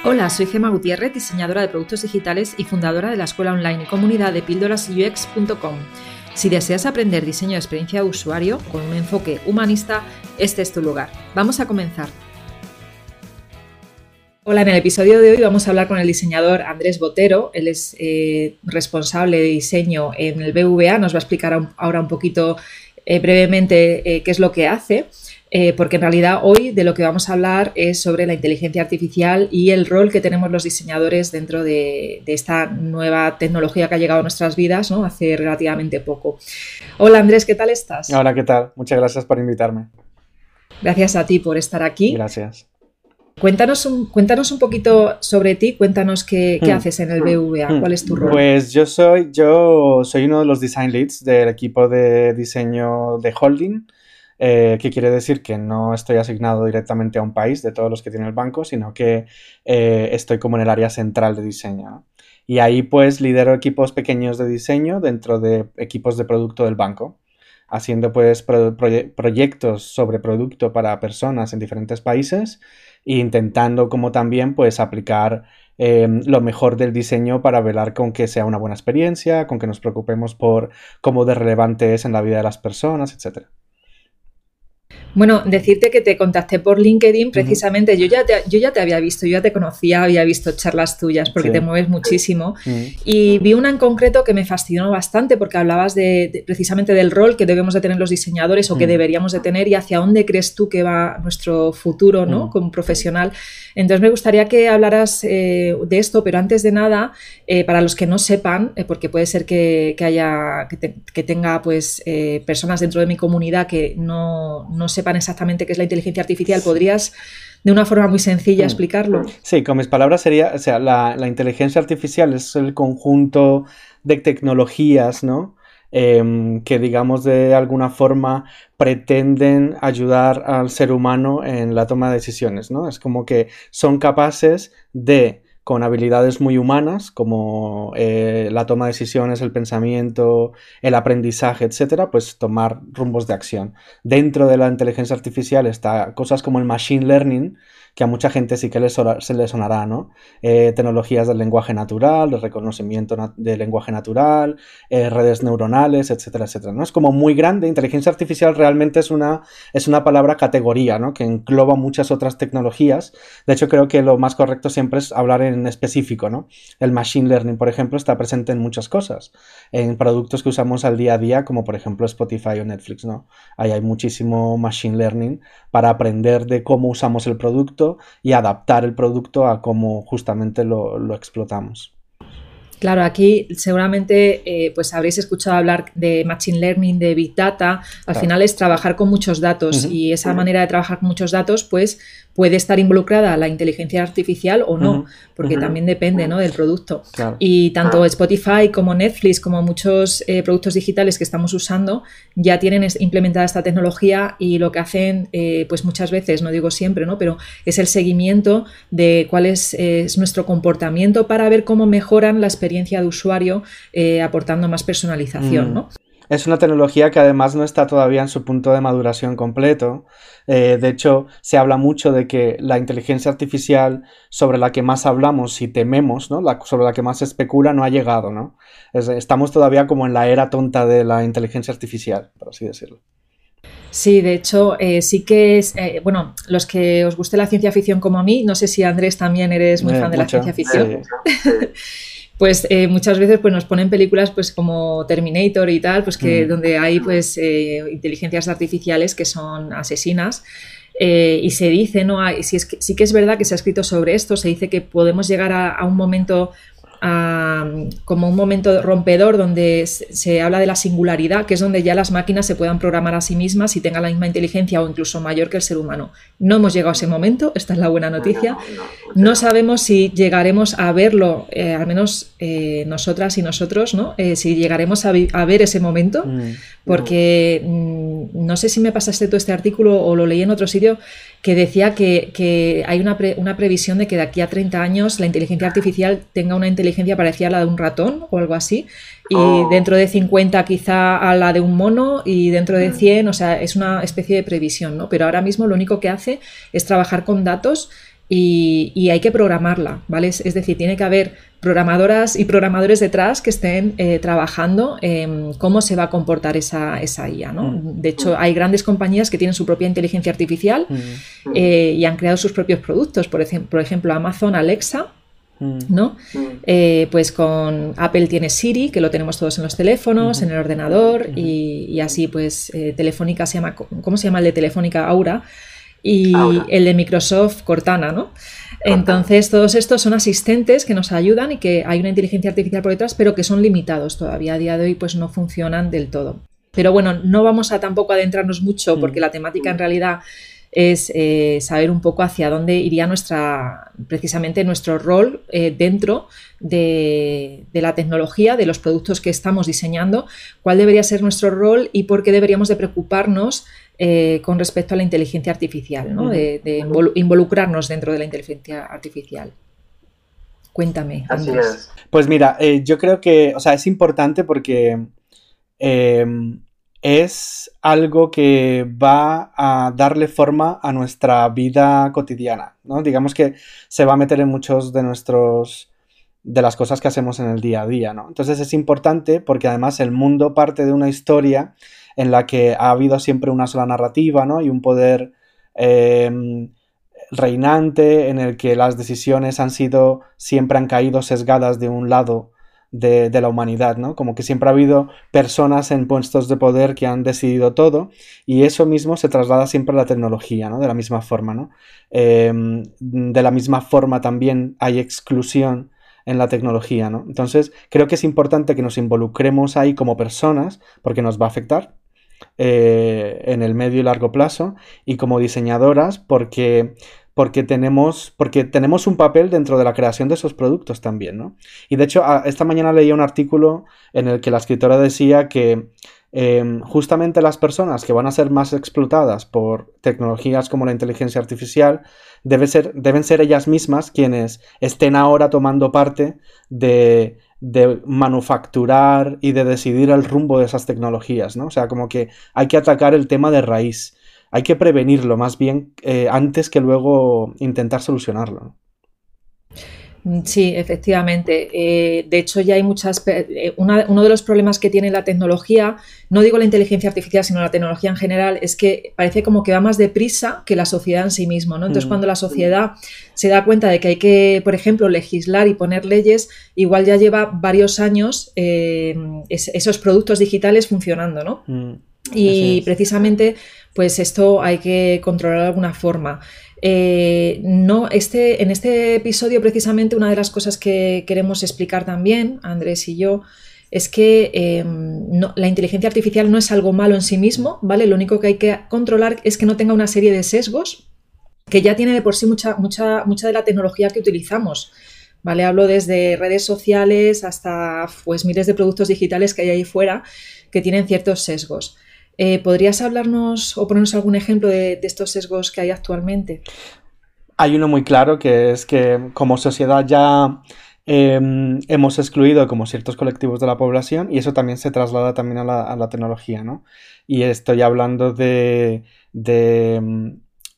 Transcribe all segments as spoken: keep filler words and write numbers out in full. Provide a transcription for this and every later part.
Hola, soy Gemma Gutiérrez, diseñadora de productos digitales y fundadora de la escuela online y comunidad de píldoras u x punto com. Si deseas aprender diseño de experiencia de usuario con un enfoque humanista, este es tu lugar. Vamos a comenzar. Hola, en el episodio de hoy vamos a hablar con el diseñador Andrés Botero. Él es eh, responsable de diseño en el B B V A. Nos va a explicar un, ahora un poquito eh, brevemente eh, qué es lo que hace. Eh, porque en realidad hoy de lo que vamos a hablar es sobre la inteligencia artificial y el rol que tenemos los diseñadores dentro de, de esta nueva tecnología que ha llegado a nuestras vidas, ¿no? Hace relativamente poco. Hola Andrés, ¿qué tal estás? Hola, ¿qué tal? Muchas gracias por invitarme. Gracias a ti por estar aquí. Gracias. Cuéntanos un, cuéntanos un poquito sobre ti, cuéntanos qué, qué hmm. haces en el B B V A, cuál es tu rol. Pues yo soy, yo soy uno de los design leads del equipo de diseño de Holding. Eh, que quiere decir que no estoy asignado directamente a un país de todos los que tiene el banco, sino que eh, estoy como en el área central de diseño, ¿no? Y ahí pues lidero equipos pequeños de diseño dentro de equipos de producto del banco, haciendo pues pro proye proyectos sobre producto para personas en diferentes países e intentando como también pues aplicar eh, lo mejor del diseño para velar con que sea una buena experiencia, con que nos preocupemos por cómo de relevante es en la vida de las personas, etcétera. Bueno, decirte que te contacté por LinkedIn precisamente, uh-huh. yo, ya te, yo ya te había visto, yo ya te conocía, había visto charlas tuyas porque sí. te mueves muchísimo uh-huh. y vi una en concreto que me fascinó bastante porque hablabas de, de, precisamente del rol que debemos de tener los diseñadores o uh-huh. que deberíamos de tener y hacia dónde crees tú que va nuestro futuro, ¿no? Uh-huh. Como profesional. Entonces me gustaría que hablaras eh, de esto, pero antes de nada, eh, para los que no sepan, eh, porque puede ser que, que haya, que, te, que tenga pues eh, personas dentro de mi comunidad que no, no sepan exactamente qué es la inteligencia artificial, ¿podrías de una forma muy sencilla explicarlo? Sí, con mis palabras sería, o sea, la, la inteligencia artificial es el conjunto de tecnologías, ¿no? Eh, que digamos de alguna forma pretenden ayudar al ser humano en la toma de decisiones, ¿no? Es como que son capaces de, con habilidades muy humanas como eh, la toma de decisiones, el pensamiento, el aprendizaje, etcétera, pues tomar rumbos de acción. Dentro de la inteligencia artificial está cosas como el machine learning, que a mucha gente sí que le so- se le sonará, ¿no? Eh, tecnologías del lenguaje natural, de reconocimiento na- del lenguaje natural, eh, redes neuronales, etcétera, etcétera, ¿no? Es como muy grande. Inteligencia artificial realmente es una, es una palabra categoría, ¿no? Que engloba muchas otras tecnologías. De hecho, creo que lo más correcto siempre es hablar en específico, ¿no? El machine learning, por ejemplo, está presente en muchas cosas, en productos que usamos al día a día, como por ejemplo Spotify o Netflix, ¿no? Ahí hay muchísimo machine learning para aprender de cómo usamos el producto y adaptar el producto a cómo justamente lo, lo explotamos. Claro, aquí seguramente eh, pues habréis escuchado hablar de Machine Learning, de Big Data. Al claro. final es trabajar con muchos datos uh-huh. y esa uh-huh. manera de trabajar con muchos datos pues puede estar involucrada la inteligencia artificial o no, uh-huh. porque uh-huh. también depende, ¿no? del producto. Claro. Y tanto Spotify como Netflix como muchos eh, productos digitales que estamos usando ya tienen implementada esta tecnología y lo que hacen eh, pues muchas veces, no digo siempre, ¿no? pero es el seguimiento de cuál es, eh, es nuestro comportamiento para ver cómo mejoran la experiencia de usuario eh, aportando más personalización, mm. ¿no? Es una tecnología que además no está todavía en su punto de maduración completo. Eh, de hecho, se habla mucho de que la inteligencia artificial sobre la que más hablamos y tememos, ¿no? la, sobre la que más se especula, no ha llegado, ¿no? Es, estamos todavía como en la era tonta de la inteligencia artificial, por así decirlo. Sí, de hecho, eh, sí que es, eh, bueno, los que os guste la ciencia ficción como a mí, no sé si Andrés también eres muy eh, fan de mucho, la ciencia ficción. Sí. Pues eh, muchas veces pues, nos ponen películas pues, como Terminator y tal, pues que mm. donde hay pues, eh, inteligencias artificiales que son asesinas. Eh, y se dice, ¿no? Si es que, sí que es verdad que se ha escrito sobre esto, se dice que podemos llegar a, a un momento... Uh, como un momento rompedor donde se, se habla de la singularidad, que es donde ya las máquinas se puedan programar a sí mismas y tengan la misma inteligencia o incluso mayor que el ser humano. No hemos llegado a ese momento, esta es la buena noticia. No sabemos si llegaremos a verlo, eh, al menos eh, nosotras y nosotros, ¿no? Eh, si llegaremos a, a ver ese momento, porque mm, no sé si me pasaste tú este artículo o lo leí en otro sitio que decía que, que hay una, pre, una previsión de que de aquí a treinta años la inteligencia artificial tenga una inteligencia parecida a la de un ratón o algo así, y oh. dentro de cincuenta quizá a la de un mono y dentro de cien, o sea, es una especie de previsión, ¿no? Pero ahora mismo lo único que hace es trabajar con datos y, y hay que programarla, ¿vale? Es, es decir, tiene que haber programadoras y programadores detrás que estén eh, trabajando en cómo se va a comportar esa, esa I A, ¿no? Mm. De hecho, hay grandes compañías que tienen su propia inteligencia artificial mm. eh, y han creado sus propios productos. Por ejemplo, por ejemplo Amazon Alexa, ¿no? Mm. Eh, pues con Apple tiene Siri, que lo tenemos todos en los teléfonos, uh-huh. en el ordenador, uh-huh. y, y así pues eh, Telefónica se llama, ¿cómo se llama el de Telefónica? Aura. Y Ahora. El de Microsoft, Cortana, ¿no? Entonces, todos estos son asistentes que nos ayudan y que hay una inteligencia artificial por detrás, pero que son limitados todavía. A día de hoy, pues no funcionan del todo. Pero bueno, no vamos a tampoco adentrarnos mucho porque la temática en realidad es eh, saber un poco hacia dónde iría nuestra, precisamente nuestro rol eh, dentro de, de la tecnología, de los productos que estamos diseñando, cuál debería ser nuestro rol y por qué deberíamos de preocuparnos Eh, con respecto a la inteligencia artificial, ¿no? De, de involucrarnos dentro de la inteligencia artificial. Cuéntame, Así Andrés. es. Pues mira, eh, yo creo que, o sea, es importante porque eh, es algo que va a darle forma a nuestra vida cotidiana, ¿no? Digamos que se va a meter en muchos de nuestros de las cosas que hacemos en el día a día, ¿no? Entonces es importante porque además el mundo parte de una historia en la que ha habido siempre una sola narrativa, ¿no? Y un poder eh, reinante en el que las decisiones han sido, siempre han caído sesgadas de un lado de, de la humanidad, ¿no? Como que siempre ha habido personas en puestos de poder que han decidido todo y eso mismo se traslada siempre a la tecnología, ¿no? De la misma forma, ¿no? Eh, de la misma forma también hay exclusión en la tecnología, ¿no? Entonces creo que es importante que nos involucremos ahí como personas porque nos va a afectar eh, en el medio y largo plazo y como diseñadoras porque, porque, tenemos, porque tenemos un papel dentro de la creación de esos productos también, ¿no? Y de hecho a, esta mañana leía un artículo en el que la escritora decía que eh, justamente las personas que van a ser más explotadas por tecnologías como la inteligencia artificial debe ser, deben ser ellas mismas quienes estén ahora tomando parte de, de manufacturar y de decidir el rumbo de esas tecnologías, ¿no? O sea, como que hay que atacar el tema de raíz, hay que prevenirlo más bien eh, antes que luego intentar solucionarlo, ¿no? Sí, efectivamente. Eh, de hecho, ya hay muchas... Eh, una, uno de los problemas que tiene la tecnología, no digo la inteligencia artificial, sino la tecnología en general, es que parece como que va más deprisa que la sociedad en sí misma, ¿no? Entonces, mm. cuando la sociedad se da cuenta de que hay que, por ejemplo, legislar y poner leyes, igual ya lleva varios años eh, es, esos productos digitales funcionando, ¿no? Mm. Y precisamente, pues esto hay que controlar de alguna forma. Eh, no, este, en este episodio precisamente una de las cosas que queremos explicar también, Andrés y yo, es que eh, no, la inteligencia artificial no es algo malo en sí mismo, ¿vale? Lo único que hay que controlar es que no tenga una serie de sesgos que ya tiene de por sí mucha, mucha, mucha de la tecnología que utilizamos, ¿vale? Hablo desde redes sociales hasta pues miles de productos digitales que hay ahí fuera que tienen ciertos sesgos. Eh, ¿Podrías hablarnos o ponernos algún ejemplo de, de estos sesgos que hay actualmente? Hay uno muy claro que es que como sociedad ya eh, hemos excluido como ciertos colectivos de la población y eso también se traslada también a la, a la tecnología, ¿no? Y estoy hablando de... de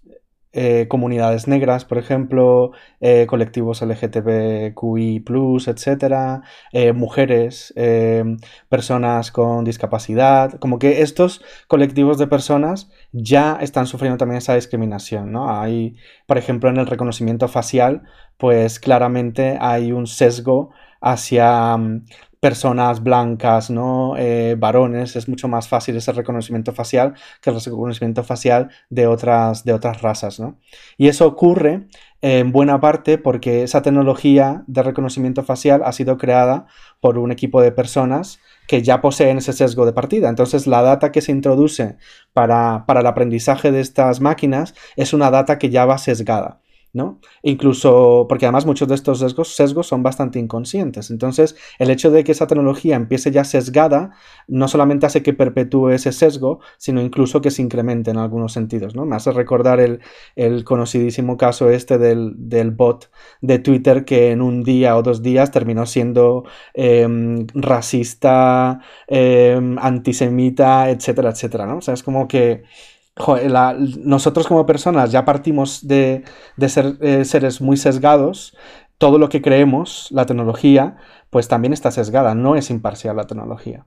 Eh, comunidades negras, por ejemplo, eh, colectivos L G T B Q I plus, etcétera, eh, mujeres, eh, personas con discapacidad, como que estos colectivos de personas ya están sufriendo también esa discriminación, ¿no? Hay, por ejemplo, en el reconocimiento facial, pues claramente hay un sesgo hacia um, personas blancas, ¿no? Eh, varones, es mucho más fácil ese reconocimiento facial que el reconocimiento facial de otras, de otras razas, ¿no? Y eso ocurre eh, en buena parte porque esa tecnología de reconocimiento facial ha sido creada por un equipo de personas que ya poseen ese sesgo de partida. Entonces la data que se introduce para, para el aprendizaje de estas máquinas es una data que ya va sesgada, ¿no? Incluso porque además muchos de estos sesgos, sesgos son bastante inconscientes. Entonces el hecho de que esa tecnología empiece ya sesgada no solamente hace que perpetúe ese sesgo, sino incluso que se incremente en algunos sentidos, ¿no? Me hace recordar el, el conocidísimo caso este del, del bot de Twitter que en un día o dos días terminó siendo eh, racista, eh, antisemita, etcétera, etcétera, ¿no? O sea, es como que joder, la, nosotros como personas ya partimos de, de ser eh, seres muy sesgados. Todo lo que creemos, la tecnología, pues también está sesgada, no es imparcial la tecnología.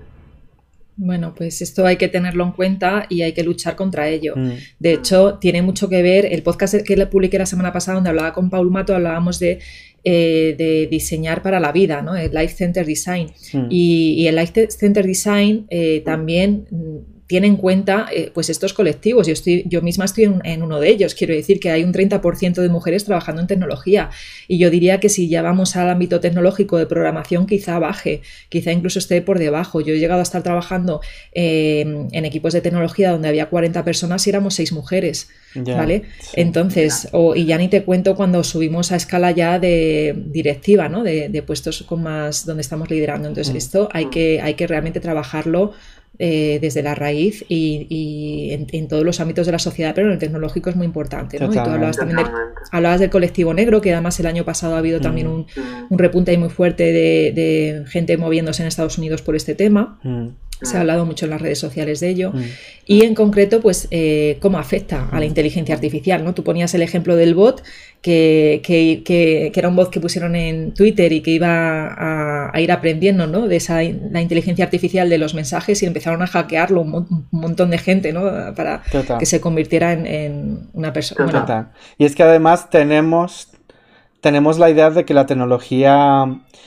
Bueno, pues esto hay que tenerlo en cuenta y hay que luchar contra ello. Mm. De hecho, tiene mucho que ver, el podcast que le publiqué la semana pasada, donde hablaba con Paul Mato, hablábamos de, eh, de diseñar para la vida, ¿no? El Life Center Design. Mm. Y, y el Life Center Design eh, también tiene en cuenta eh, pues estos colectivos. Yo, estoy, yo misma estoy en, en uno de ellos. Quiero decir que hay un treinta por ciento de mujeres trabajando en tecnología. Y yo diría que si ya vamos al ámbito tecnológico de programación, quizá baje, quizá incluso esté por debajo. Yo he llegado a estar trabajando eh, en equipos de tecnología donde había cuarenta personas y éramos seis mujeres. Yeah, ¿vale? Sí, Entonces, yeah. o, y ya ni te cuento cuando subimos a escala ya de directiva, ¿no? De, de puestos con más donde estamos liderando. Entonces, mm. esto hay que, hay que realmente trabajarlo Eh, desde la raíz y, y en, en todos los ámbitos de la sociedad, pero en el tecnológico es muy importante, ¿no? Y tú hablabas también del, hablabas del colectivo negro, que además el año pasado ha habido mm. también un, un repunte ahí muy fuerte de, de gente moviéndose en Estados Unidos por este tema. Mm. Se ha hablado mucho en las redes sociales de ello. Mm. Y en concreto, pues, eh, cómo afecta a la inteligencia artificial, ¿no? Tú ponías el ejemplo del bot, que, que, que, que era un bot que pusieron en Twitter y que iba a, a ir aprendiendo, ¿no? De esa, la inteligencia artificial de los mensajes, y empezaron a hackearlo un, un montón de gente, ¿no? Para Total. Que se convirtiera en, en una persona. Bueno. Y es que además tenemos, tenemos la idea de que la tecnología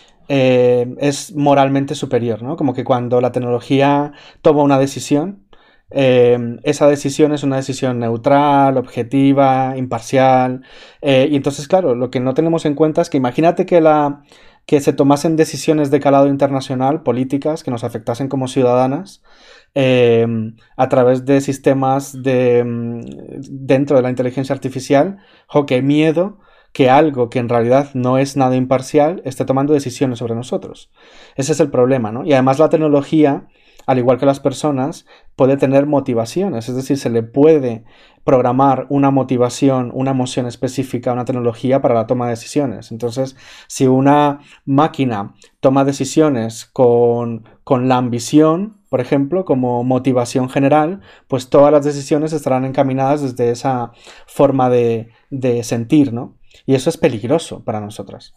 Eh, es moralmente superior, ¿no? Como que cuando la tecnología toma una decisión, eh, esa decisión es una decisión neutral, objetiva, imparcial, eh, y entonces, claro, lo que no tenemos en cuenta es que imagínate que, la, que se tomasen decisiones de calado internacional, políticas, que nos afectasen como ciudadanas, eh, a través de sistemas de, dentro de la inteligencia artificial. ¡Jo, qué miedo! Que algo que en realidad no es nada imparcial esté tomando decisiones sobre nosotros. Ese es el problema, ¿no? Y además la tecnología, al igual que las personas, puede tener motivaciones, es decir, se le puede programar una motivación, una emoción específica a una tecnología para la toma de decisiones. Entonces, si una máquina toma decisiones con, con la ambición, por ejemplo, como motivación general, pues todas las decisiones estarán encaminadas desde esa forma de, de sentir, ¿no? Y eso es peligroso para nosotras.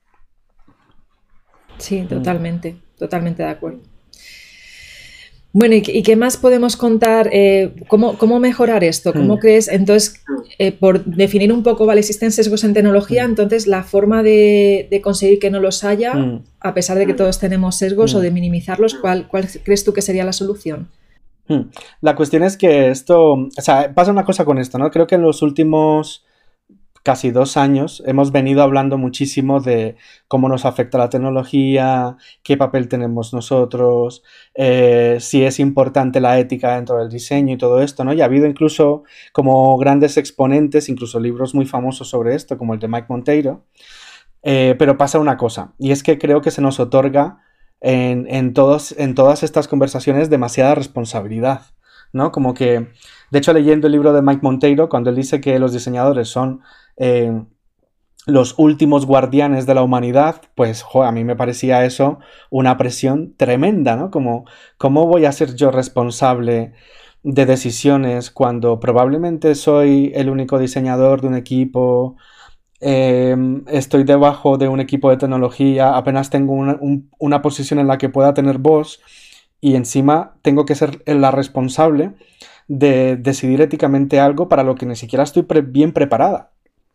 Sí, totalmente, mm. totalmente de acuerdo. Bueno, ¿y, y qué más podemos contar? Eh, ¿cómo, ¿Cómo mejorar esto? ¿Cómo mm. crees? Entonces, eh, por definir un poco, ¿vale? Existen sesgos en tecnología, mm. entonces la forma de, de conseguir que no los haya, mm. a pesar de que todos tenemos sesgos, mm. o de minimizarlos, ¿cuál, ¿cuál crees tú que sería la solución? Mm. La cuestión es que esto, o sea, pasa una cosa con esto, ¿no? Creo que en los últimos casi dos años hemos venido hablando muchísimo de cómo nos afecta la tecnología, qué papel tenemos nosotros, eh, si es importante la ética dentro del diseño y todo esto, ¿no? Y ha habido incluso como grandes exponentes, incluso libros muy famosos sobre esto, como el de Mike Monteiro, eh, pero pasa una cosa, y es que creo que se nos otorga en, en, todos, en todas estas conversaciones demasiada responsabilidad, ¿no? Como que, de hecho, leyendo el libro de Mike Monteiro, cuando él dice que los diseñadores son Eh, los últimos guardianes de la humanidad, pues jo, a mí me parecía eso una presión tremenda, ¿no? Como, ¿cómo voy a ser yo responsable de decisiones cuando probablemente soy el único diseñador de un equipo, eh, estoy debajo de un equipo de tecnología, apenas tengo una, un, una posición en la que pueda tener voz, y encima tengo que ser la responsable de decidir éticamente algo para lo que ni siquiera estoy pre- bien preparada?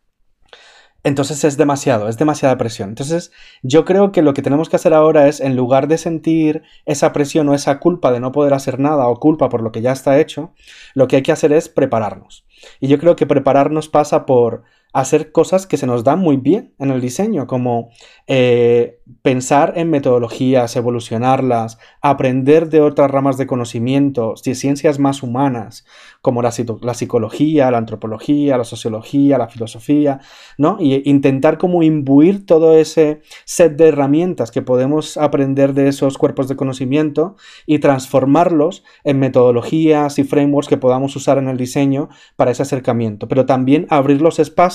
Entonces es demasiado, es demasiada presión. Entonces yo creo que lo que tenemos que hacer ahora es, en lugar de sentir esa presión o esa culpa de no poder hacer nada, o culpa por lo que ya está hecho, lo que hay que hacer es prepararnos. Y yo creo que prepararnos pasa por hacer cosas que se nos dan muy bien en el diseño, como eh, pensar en metodologías, evolucionarlas, aprender de otras ramas de conocimiento, de ciencias más humanas, como la, la psicología, la antropología, la sociología, la filosofía, ¿no? Y intentar como imbuir todo ese set de herramientas que podemos aprender de esos cuerpos de conocimiento y transformarlos en metodologías y frameworks que podamos usar en el diseño para ese acercamiento, pero también abrir los espacios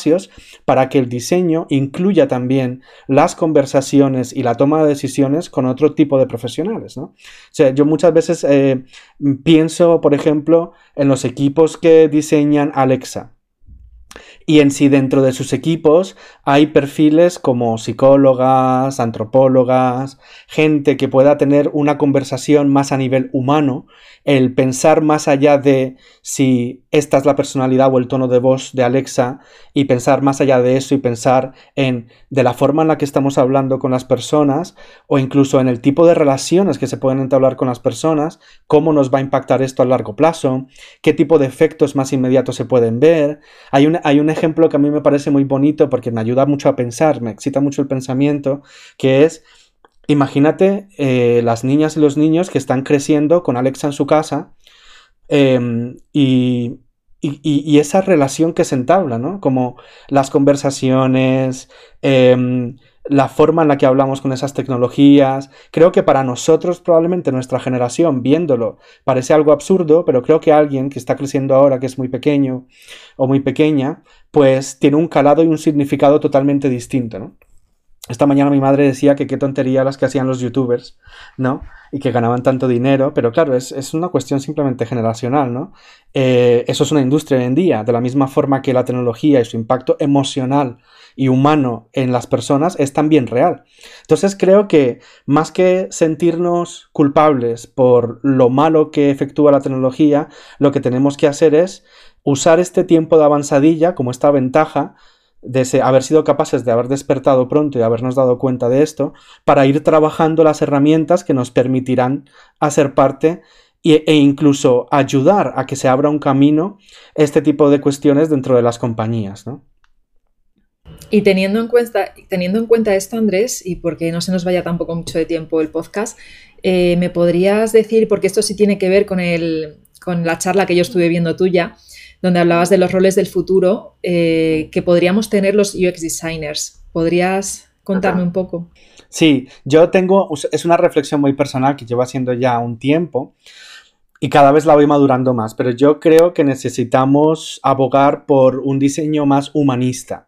espacios para que el diseño incluya también las conversaciones y la toma de decisiones con otro tipo de profesionales, ¿no? O sea, yo muchas veces eh, pienso, por ejemplo, en los equipos que diseñan Alexa. Y en sí dentro de sus equipos hay perfiles como psicólogas, antropólogas, gente que pueda tener una conversación más a nivel humano, el pensar más allá de si esta es la personalidad o el tono de voz de Alexa y pensar más allá de eso y pensar en de la forma en la que estamos hablando con las personas o incluso en el tipo de relaciones que se pueden entablar con las personas, cómo nos va a impactar esto a largo plazo, qué tipo de efectos más inmediatos se pueden ver. Hay un, hay un ejemplo que a mí me parece muy bonito porque me ayuda mucho a pensar, me excita mucho el pensamiento, que es, imagínate eh, las niñas y los niños que están creciendo con Alexa en su casa eh, y, y, y esa relación que se entabla, ¿no? Como las conversaciones, eh, la forma en la que hablamos con esas tecnologías. Creo que para nosotros, probablemente nuestra generación, viéndolo, parece algo absurdo, pero creo que alguien que está creciendo ahora, que es muy pequeño o muy pequeña, pues tiene un calado y un significado totalmente distinto, ¿no? Esta mañana mi madre decía que qué tontería las que hacían los youtubers, ¿no? Y que ganaban tanto dinero, pero claro, es, es una cuestión simplemente generacional, ¿no? Eh, eso es una industria hoy en día, de la misma forma que la tecnología y su impacto emocional y humano en las personas es también real. Entonces creo que más que sentirnos culpables por lo malo que efectúa la tecnología, lo que tenemos que hacer es usar este tiempo de avanzadilla como esta ventaja de ese, haber sido capaces de haber despertado pronto y habernos dado cuenta de esto, para ir trabajando las herramientas que nos permitirán hacer parte e, e incluso ayudar a que se abra un camino este tipo de cuestiones dentro de las compañías, ¿no? Y teniendo en cuenta, teniendo en cuenta esto, Andrés, y porque no se nos vaya tampoco mucho de tiempo el podcast, eh, ¿me podrías decir, porque esto sí tiene que ver con, el, con la charla que yo estuve viendo tuya, donde hablabas de los roles del futuro eh, que podríamos tener los U X designers? ¿Podrías contarme un poco? Sí, yo tengo, es una reflexión muy personal que llevo haciendo ya un tiempo y cada vez la voy madurando más, pero yo creo que necesitamos abogar por un diseño más humanista.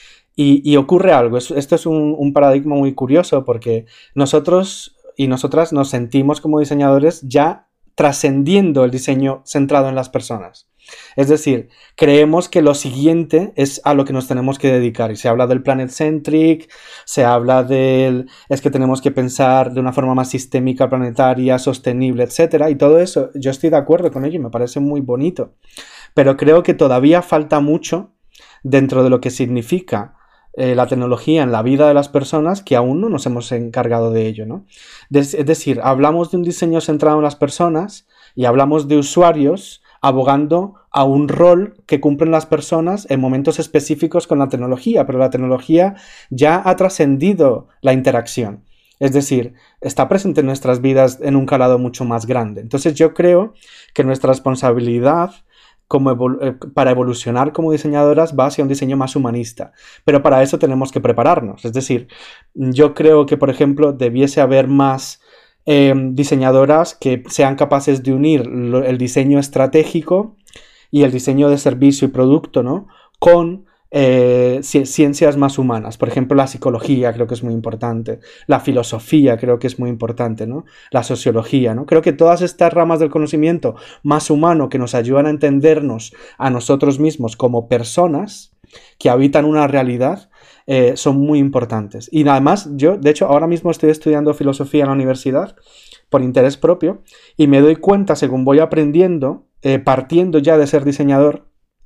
Y, y ocurre algo, esto es un, un paradigma muy curioso porque nosotros y nosotras nos sentimos como diseñadores ya trascendiendo el diseño centrado en las personas. Es decir, creemos que lo siguiente es a lo que nos tenemos que dedicar y se habla del planet-centric, se habla del es que tenemos que pensar de una forma más sistémica, planetaria, sostenible, etcétera, y todo eso yo estoy de acuerdo con ello y me parece muy bonito, pero creo que todavía falta mucho dentro de lo que significa eh, la tecnología en la vida de las personas que aún no nos hemos encargado de ello, ¿no? Es, es decir, hablamos de un diseño centrado en las personas y hablamos de usuarios abogando a un rol que cumplen las personas en momentos específicos con la tecnología, pero la tecnología ya ha trascendido la interacción. Es decir, está presente en nuestras vidas en un calado mucho más grande. Entonces yo creo que nuestra responsabilidad como evol- para evolucionar como diseñadoras va hacia un diseño más humanista, pero para eso tenemos que prepararnos. Es decir, yo creo que, por ejemplo, debiese haber más Eh, diseñadoras que sean capaces de unir lo, el diseño estratégico y el diseño de servicio y producto, ¿no? Con eh, ciencias más humanas. Por ejemplo, la psicología creo que es muy importante, la filosofía creo que es muy importante, ¿no? La sociología, ¿no? Creo que todas estas ramas del conocimiento más humano que nos ayudan a entendernos a nosotros mismos como personas que habitan una realidad Eh, son muy importantes. Y además, yo, de hecho, ahora mismo estoy estudiando filosofía en la universidad por interés propio y me doy cuenta, según voy aprendiendo, eh, partiendo ya de ser diseñador,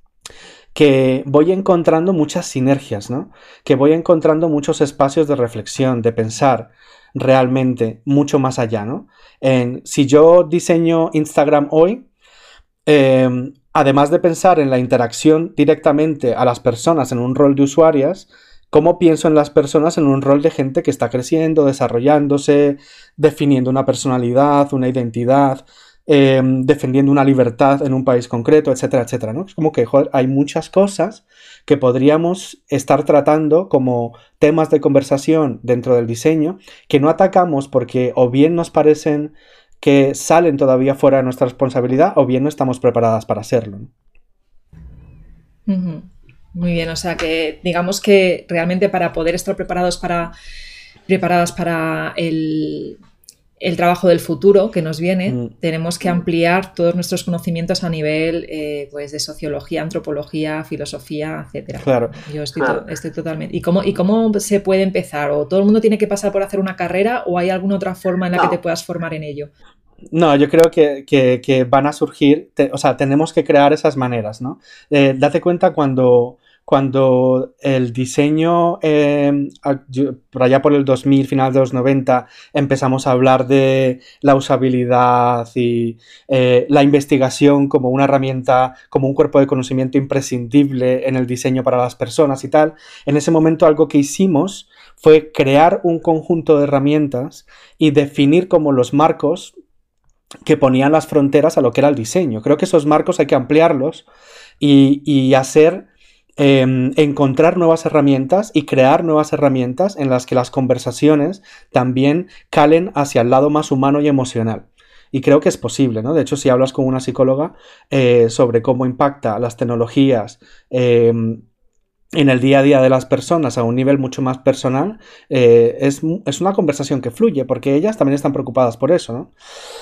que voy encontrando muchas sinergias, ¿no? Que voy encontrando muchos espacios de reflexión, de pensar realmente mucho más allá, ¿no? En, si yo diseño Instagram hoy, eh, además de pensar en la interacción directamente a las personas en un rol de usuarias, ¿cómo pienso en las personas en un rol de gente que está creciendo, desarrollándose, definiendo una personalidad, una identidad, eh, defendiendo una libertad en un país concreto, etcétera, etcétera, ¿no? Es como que, joder, hay muchas cosas que podríamos estar tratando como temas de conversación dentro del diseño que no atacamos porque o bien nos parecen que salen todavía fuera de nuestra responsabilidad o bien no estamos preparadas para hacerlo, ¿no? Uh-huh. Muy bien, o sea que digamos que realmente para poder estar preparados para, preparadas para el, el trabajo del futuro que nos viene, mm. tenemos que ampliar todos nuestros conocimientos a nivel eh, pues de sociología, antropología, filosofía, etcétera. Claro. Yo estoy, to- estoy totalmente... ¿Y cómo, ¿Y cómo se puede empezar? ¿O todo el mundo tiene que pasar por hacer una carrera o hay alguna otra forma en la no. que te puedas formar en ello? No, yo creo que, que, que van a surgir, te, o sea, tenemos que crear esas maneras, ¿no? Eh, date cuenta cuando... Cuando el diseño, eh, por allá por el dos mil, final de los noventa, empezamos a hablar de la usabilidad y eh, la investigación como una herramienta, como un cuerpo de conocimiento imprescindible en el diseño para las personas y tal, en ese momento algo que hicimos fue crear un conjunto de herramientas y definir como los marcos que ponían las fronteras a lo que era el diseño. Creo que esos marcos hay que ampliarlos y, y hacer... Eh, encontrar nuevas herramientas y crear nuevas herramientas en las que las conversaciones también calen hacia el lado más humano y emocional. Y creo que es posible, ¿no? De hecho, si hablas con una psicóloga eh, sobre cómo impacta las tecnologías eh, en el día a día de las personas a un nivel mucho más personal, eh, es, es una conversación que fluye, porque ellas también están preocupadas por eso, ¿no?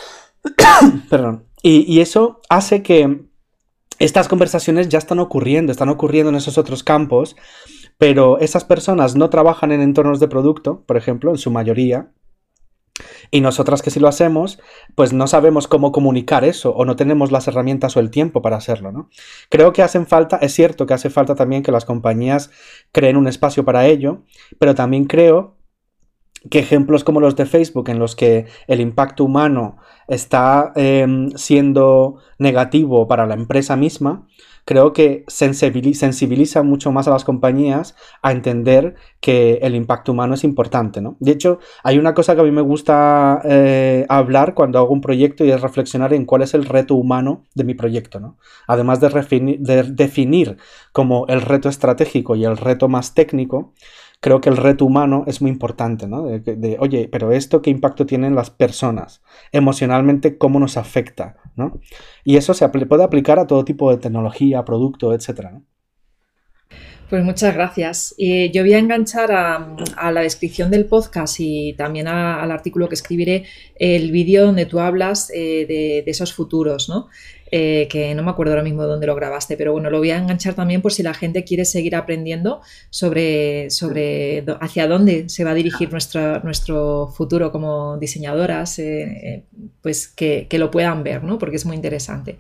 Perdón. Y, y eso hace que estas conversaciones ya están ocurriendo, están ocurriendo en esos otros campos, pero esas personas no trabajan en entornos de producto, por ejemplo, en su mayoría, y nosotras que sí lo hacemos, pues no sabemos cómo comunicar eso, o no tenemos las herramientas o el tiempo para hacerlo, ¿no? Creo que hacen falta, es cierto que hace falta también que las compañías creen un espacio para ello, pero también creo que ejemplos como los de Facebook, en los que el impacto humano está eh, siendo negativo para la empresa misma, creo que sensibiliza, sensibiliza mucho más a las compañías a entender que el impacto humano es importante, ¿no? De hecho, hay una cosa que a mí me gusta eh, hablar cuando hago un proyecto y es reflexionar en cuál es el reto humano de mi proyecto, ¿no? Además de, refini- de definir como el reto estratégico y el reto más técnico, creo que el reto humano es muy importante, ¿no? De, de, oye, pero esto, ¿qué impacto tiene en las personas? Emocionalmente, ¿cómo nos afecta? ¿No? Y eso se apl- puede aplicar a todo tipo de tecnología, producto, etcétera, ¿no? Pues muchas gracias. Eh, yo voy a enganchar a, a la descripción del podcast y también a, al artículo que escribiré el vídeo donde tú hablas eh, de, de esos futuros, ¿no? Eh, que no me acuerdo ahora mismo de dónde lo grabaste, pero bueno, lo voy a enganchar también por si la gente quiere seguir aprendiendo sobre, sobre do, hacia dónde se va a dirigir nuestro, nuestro futuro como diseñadoras, eh, eh, pues que, que lo puedan ver, ¿no? Porque es muy interesante.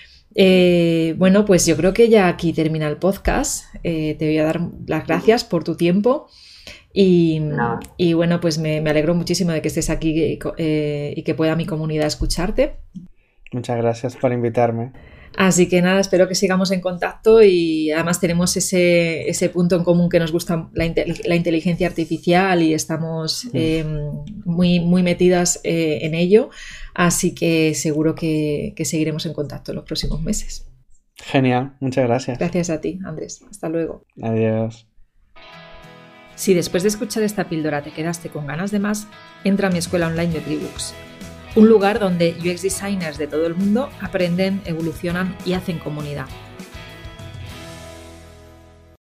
Eh, bueno, pues yo creo que ya aquí termina el podcast. Eh, te voy a dar las gracias por tu tiempo y, no. y bueno, pues me, me alegro muchísimo de que estés aquí eh, y que pueda mi comunidad escucharte. Muchas gracias por invitarme. Así que nada, espero que sigamos en contacto y además tenemos ese, ese punto en común que nos gusta la, la inteligencia artificial y estamos eh, muy, muy metidas eh, en ello, así que seguro que, que seguiremos en contacto en los próximos meses. Genial, muchas gracias. Gracias a ti, Andrés. Hasta luego. Adiós. Si después de escuchar esta píldora te quedaste con ganas de más, entra a mi escuela online de Tribooks. Un lugar donde U X designers de todo el mundo aprenden, evolucionan y hacen comunidad.